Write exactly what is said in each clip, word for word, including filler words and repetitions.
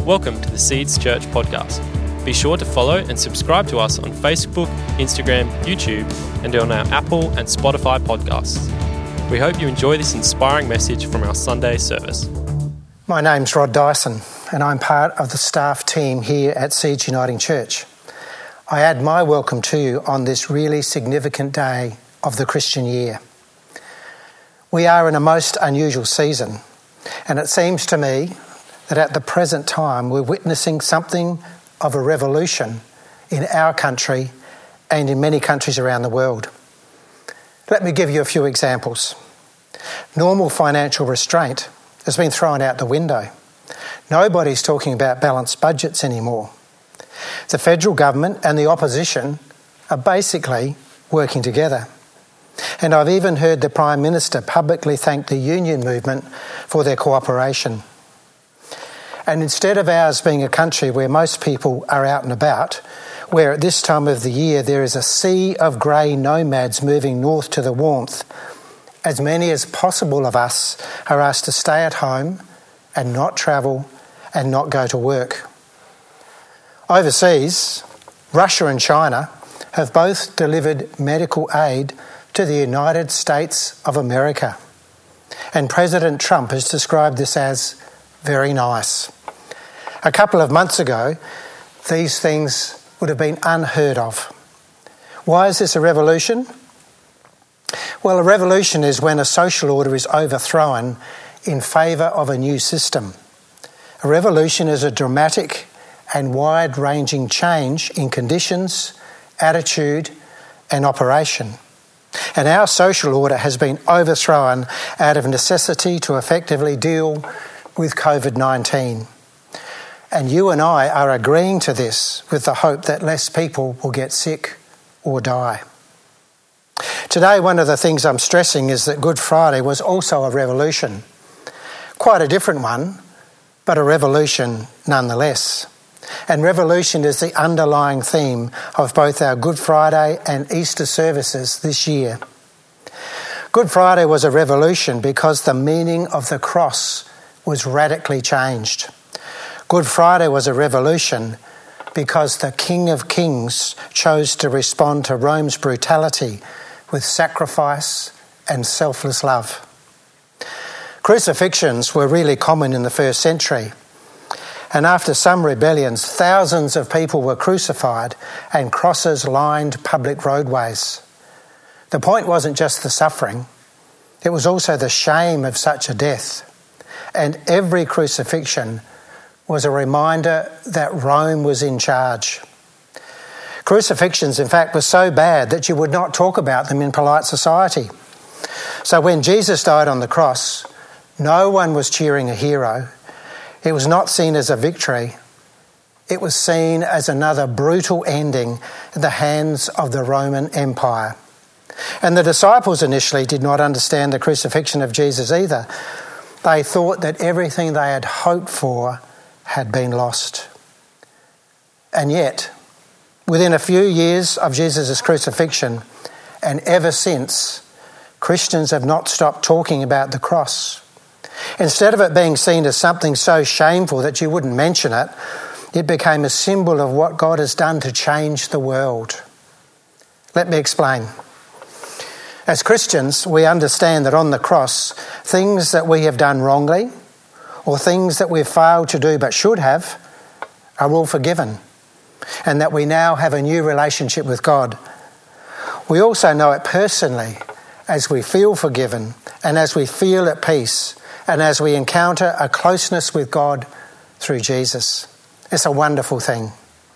Welcome to the Seeds Church podcast. Be sure to follow and subscribe to us on Facebook, Instagram, YouTube, and on our Apple and Spotify podcasts. We hope you enjoy this inspiring message from our Sunday service. My name's Rod Dyson, and I'm part of the staff team here at Seeds Uniting Church. I add my welcome to you on this really significant day of the Christian year. We are in a most unusual season, and it seems to me that at the present time we're witnessing something of a revolution in our country and in many countries around the world. Let me give you a few examples. Normal financial restraint has been thrown out the window. Nobody's talking about balanced budgets anymore. The federal government and the opposition are basically working together. And I've even heard the Prime Minister publicly thank the union movement for their cooperation. And instead of ours being a country where most people are out and about, where at this time of the year there is a sea of grey nomads moving north to the warmth, as many as possible of us are asked to stay at home and not travel and not go to work. Overseas, Russia and China have both delivered medical aid to the United States of America. And President Trump has described this as very nice. A couple of months ago, these things would have been unheard of. Why is this a revolution? Well, a revolution is when a social order is overthrown in favour of a new system. A revolution is a dramatic and wide-ranging change in conditions, attitude, and operation. And our social order has been overthrown out of necessity to effectively deal with covid nineteen. And you and I are agreeing to this with the hope that less people will get sick or die. Today, one of the things I'm stressing is that Good Friday was also a revolution. Quite a different one, but a revolution nonetheless. And revolution is the underlying theme of both our Good Friday and Easter services this year. Good Friday was a revolution because the meaning of the cross was radically changed. Good Friday was a revolution because the King of Kings chose to respond to Rome's brutality with sacrifice and selfless love. Crucifixions were really common in the first century. And after some rebellions, thousands of people were crucified and crosses lined public roadways. The point wasn't just the suffering, it was also the shame of such a death. And every crucifixion was a reminder that Rome was in charge. Crucifixions, in fact, were so bad that you would not talk about them in polite society. So when Jesus died on the cross, no one was cheering a hero. It was not seen as a victory. It was seen as another brutal ending at the hands of the Roman Empire. And the disciples initially did not understand the crucifixion of Jesus either. They thought that everything they had hoped for had been lost. And yet, within a few years of Jesus' crucifixion, and ever since, Christians have not stopped talking about the cross. Instead of it being seen as something so shameful that you wouldn't mention it, it became a symbol of what God has done to change the world. Let me explain. As Christians, we understand that on the cross, things that we have done wrongly or things that we've failed to do but should have are all forgiven, and that we now have a new relationship with God. We also know it personally as we feel forgiven and as we feel at peace and as we encounter a closeness with God through Jesus. It's a wonderful thing.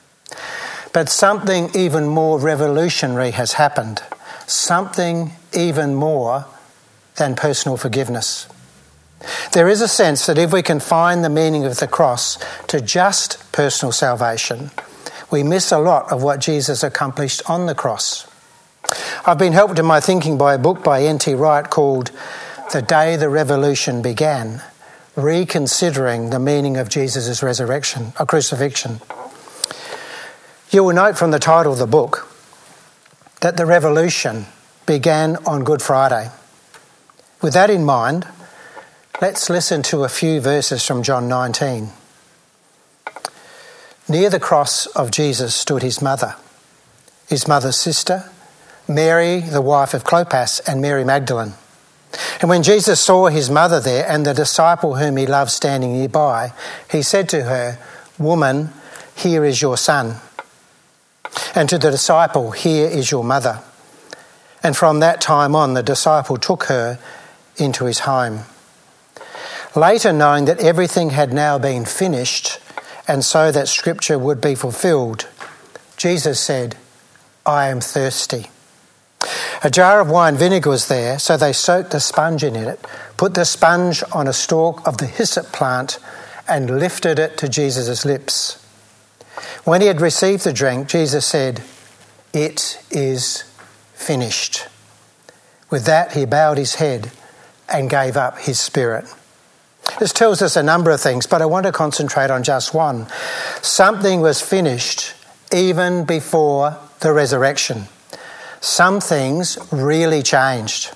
But something even more revolutionary has happened. Something even more than personal forgiveness. There is a sense that if we confine the meaning of the cross to just personal salvation, we miss a lot of what Jesus accomplished on the cross. I've been helped in my thinking by a book by N T Wright called The Day the Revolution Began, Reconsidering the Meaning of Jesus' Resurrection, or Crucifixion. You will note from the title of the book that the revolution began on Good Friday. With that in mind, let's listen to a few verses from John nineteen. Near the cross of Jesus stood his mother, his mother's sister, Mary, the wife of Clopas, and Mary Magdalene. And when Jesus saw his mother there and the disciple whom he loved standing nearby, he said to her, "Woman, here is your son." And to the disciple, "Here is your mother." And from that time on, the disciple took her into his home. Later, knowing that everything had now been finished, and so that Scripture would be fulfilled, Jesus said, "I am thirsty." A jar of wine vinegar was there, so they soaked a sponge in it, put the sponge on a stalk of the hyssop plant, and lifted it to Jesus' lips. When he had received the drink, Jesus said, "It is finished." With that, he bowed his head and gave up his spirit. This tells us a number of things, but I want to concentrate on just one. Something was finished even before the resurrection. Some things really changed.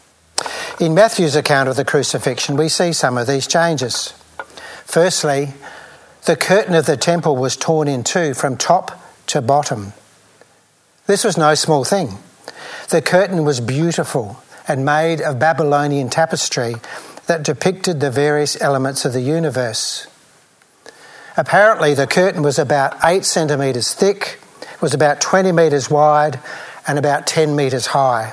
In Matthew's account of the crucifixion, we see some of these changes. Firstly, the curtain of the temple was torn in two from top to bottom. This was no small thing. The curtain was beautiful and made of Babylonian tapestry that depicted the various elements of the universe. Apparently, the curtain was about eight centimetres thick, was about twenty metres wide, and about ten metres high.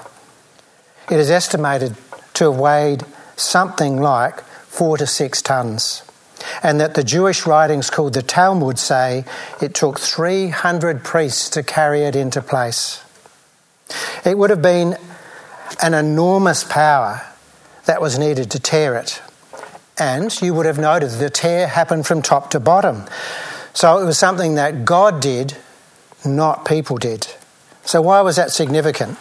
It is estimated to have weighed something like four to six tonnes, and that the Jewish writings called the Talmud say it took three hundred priests to carry it into place. It would have been an enormous power that was needed to tear it. And you would have noted that the tear happened from top to bottom. So it was something that God did, not people did. So why was that significant?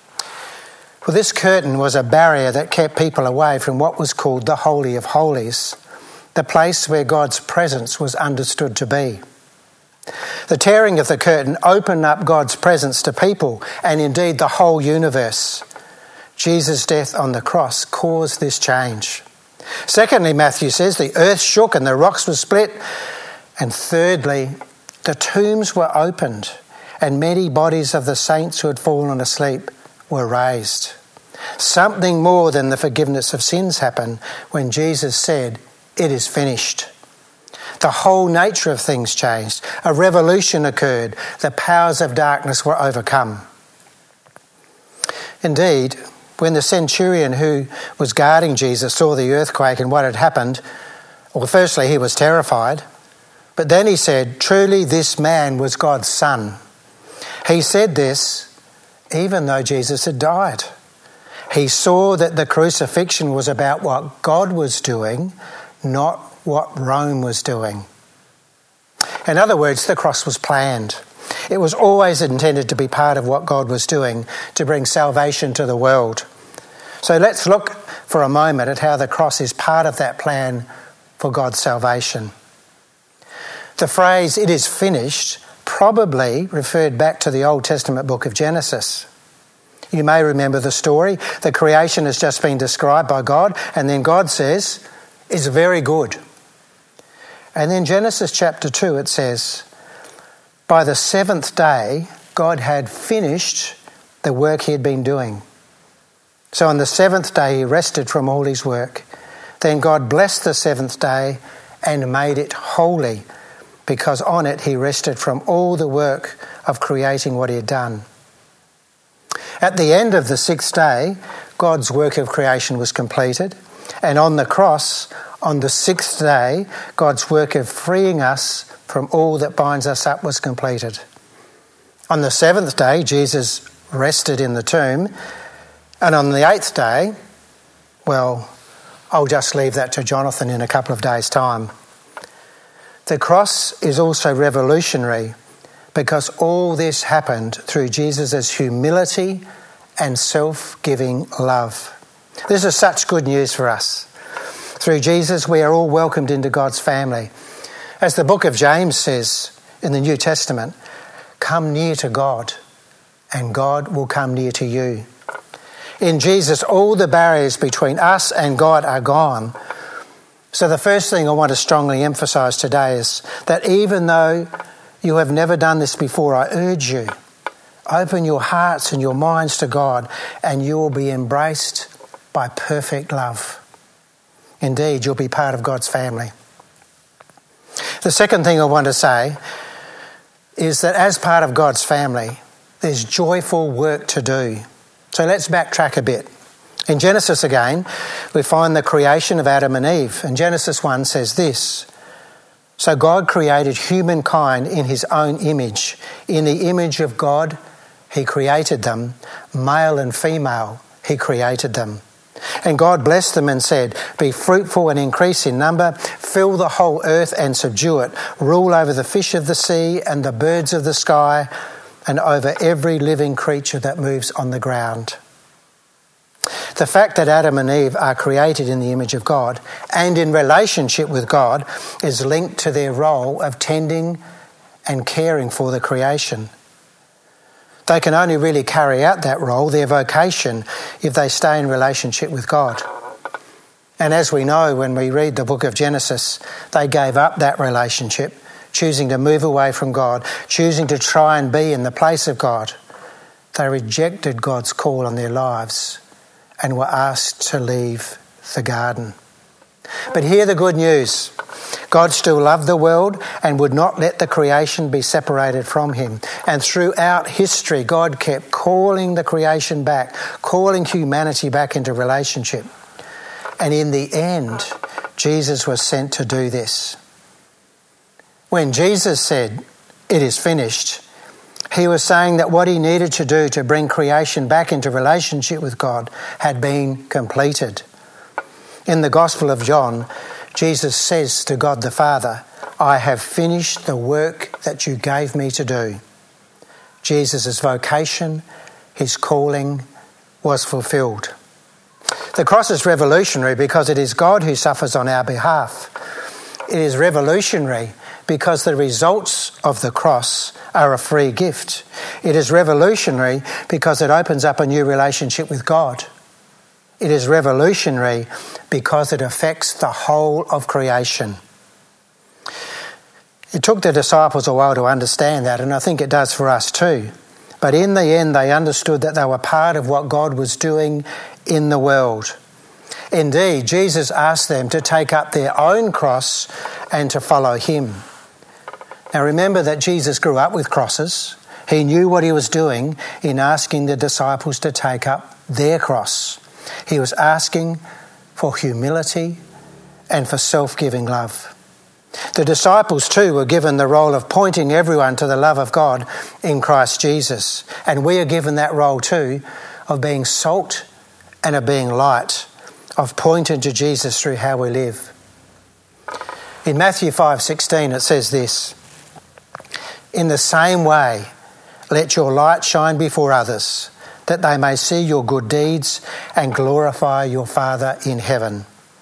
Well, this curtain was a barrier that kept people away from what was called the Holy of Holies, the place where God's presence was understood to be. The tearing of the curtain opened up God's presence to people and indeed the whole universe. Jesus' death on the cross caused this change. Secondly, Matthew says the earth shook and the rocks were split. And thirdly, the tombs were opened and many bodies of the saints who had fallen asleep were raised. Something more than the forgiveness of sins happened when Jesus said, "It is finished." The whole nature of things changed. A revolution occurred. The powers of darkness were overcome. Indeed, when the centurion who was guarding Jesus saw the earthquake and what had happened, well, firstly, he was terrified. But then he said, "Truly this man was God's son." He said this even though Jesus had died. He saw that the crucifixion was about what God was doing, not what Rome was doing. In other words, the cross was planned. It was always intended to be part of what God was doing to bring salvation to the world. So let's look for a moment at how the cross is part of that plan for God's salvation. The phrase, "it is finished," probably referred back to the Old Testament book of Genesis. You may remember the story. The creation has just been described by God, and then God says, "It's very good." And then Genesis chapter two, it says, by the seventh day, God had finished the work he had been doing. So on the seventh day, he rested from all his work. Then God blessed the seventh day and made it holy, because on it he rested from all the work of creating what he had done. At the end of the sixth day, God's work of creation was completed. And on the cross, on the sixth day, God's work of freeing us from all that binds us up was completed. On the seventh day, Jesus rested in the tomb. And on the eighth day, well, I'll just leave that to Jonathan in a couple of days' time. The cross is also revolutionary because all this happened through Jesus' humility and self-giving love. This is such good news for us. Through Jesus, we are all welcomed into God's family. As the book of James says in the New Testament, come near to God and God will come near to you. In Jesus, all the barriers between us and God are gone. So the first thing I want to strongly emphasise today is that even though you have never done this before, I urge you, open your hearts and your minds to God, and you will be embraced by perfect love. Indeed, you'll be part of God's family. The second thing I want to say is that as part of God's family, there's joyful work to do. So let's backtrack a bit. In Genesis again, we find the creation of Adam and Eve. And Genesis one says this: "So God created humankind in his own image. In the image of God, he created them. Male and female, he created them. And God blessed them and said, 'Be fruitful and increase in number, fill the whole earth and subdue it, rule over the fish of the sea and the birds of the sky, and over every living creature that moves on the ground.'" The fact that Adam and Eve are created in the image of God and in relationship with God is linked to their role of tending and caring for the creation. They can only really carry out that role, their vocation, if they stay in relationship with God. And as we know when we read the book of Genesis, they gave up that relationship, choosing to move away from God, choosing to try and be in the place of God. They rejected God's call on their lives and were asked to leave the garden. But hear the good news. God still loved the world and would not let the creation be separated from him. And throughout history, God kept calling the creation back, calling humanity back into relationship. And in the end, Jesus was sent to do this. When Jesus said, "It is finished," he was saying that what he needed to do to bring creation back into relationship with God had been completed. In the Gospel of John, Jesus says to God the Father, "I have finished the work that you gave me to do." Jesus' vocation, his calling, was fulfilled. The cross is revolutionary because it is God who suffers on our behalf. It is revolutionary because the results of the cross are a free gift. It is revolutionary because it opens up a new relationship with God. It is revolutionary because it affects the whole of creation. It took the disciples a while to understand that, and I think it does for us too. But in the end, they understood that they were part of what God was doing in the world. Indeed, Jesus asked them to take up their own cross and to follow him. Now remember that Jesus grew up with crosses. He knew what he was doing in asking the disciples to take up their cross. He was asking for humility and for self-giving love. The disciples too were given the role of pointing everyone to the love of God in Christ Jesus. And we are given that role too of being salt and of being light, of pointing to Jesus through how we live. In Matthew five sixteen it says this: "In the same way, let your light shine before others, that they may see your good deeds and glorify your Father in heaven."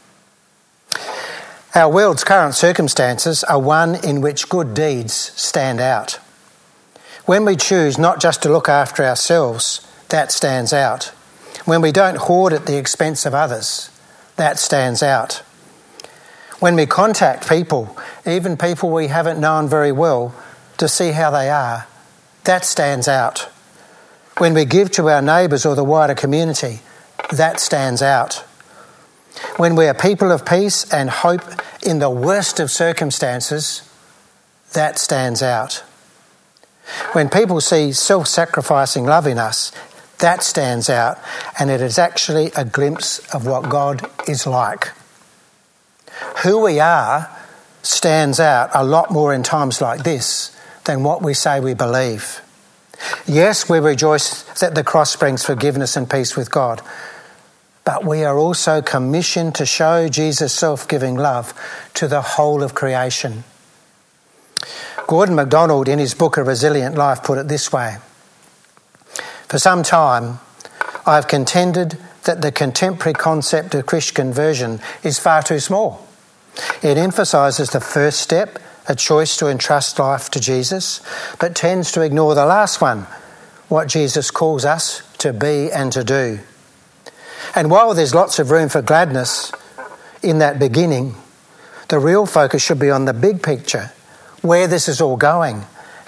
Our world's current circumstances are one in which good deeds stand out. When we choose not just to look after ourselves, that stands out. When we don't hoard at the expense of others, that stands out. When we contact people, even people we haven't known very well, to see how they are, that stands out. When we give to our neighbours or the wider community, that stands out. When we are people of peace and hope in the worst of circumstances, that stands out. When people see self-sacrificing love in us, that stands out, and it is actually a glimpse of what God is like. Who we are stands out a lot more in times like this than what we say we believe. Yes, we rejoice that the cross brings forgiveness and peace with God, but we are also commissioned to show Jesus' self-giving love to the whole of creation. Gordon MacDonald, in his book A Resilient Life, put it this way: "For some time, I have contended that the contemporary concept of Christian conversion is far too small. It emphasises the first step, a choice to entrust life to Jesus, but tends to ignore the last one, what Jesus calls us to be and to do. And while there's lots of room for gladness in that beginning, the real focus should be on the big picture, where this is all going,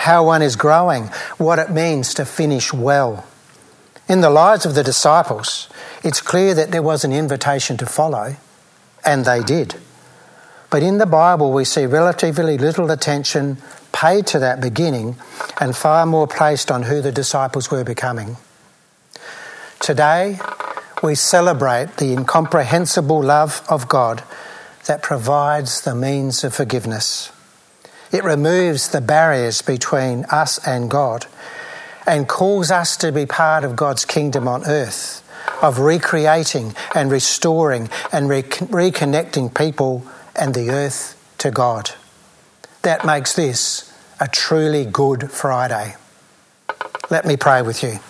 how one is growing, what it means to finish well. In the lives of the disciples, it's clear that there was an invitation to follow, and they did. But in the Bible, we see relatively little attention paid to that beginning and far more placed on who the disciples were becoming. Today, we celebrate the incomprehensible love of God that provides the means of forgiveness. It removes the barriers between us and God and calls us to be part of God's kingdom on earth, of recreating and restoring and re- reconnecting people and the earth to God. That makes this a truly Good Friday. Let me pray with you.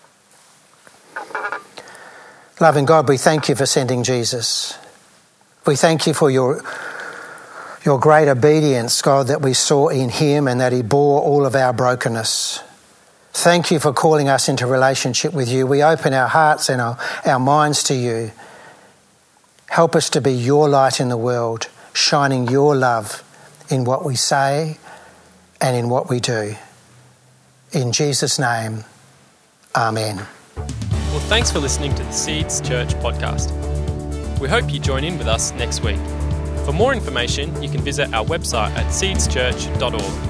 Loving God, we thank you for sending Jesus. We thank you for your, your great obedience, God, that we saw in him and that he bore all of our brokenness. Thank you for calling us into relationship with you. We open our hearts and our, our minds to you. Help us to be your light in the world, shining your love in what we say and in what we do. In Jesus' name, amen. Well, thanks for listening to the Seeds Church podcast. We hope you join in with us next week. For more information, you can visit our website at seeds church dot org.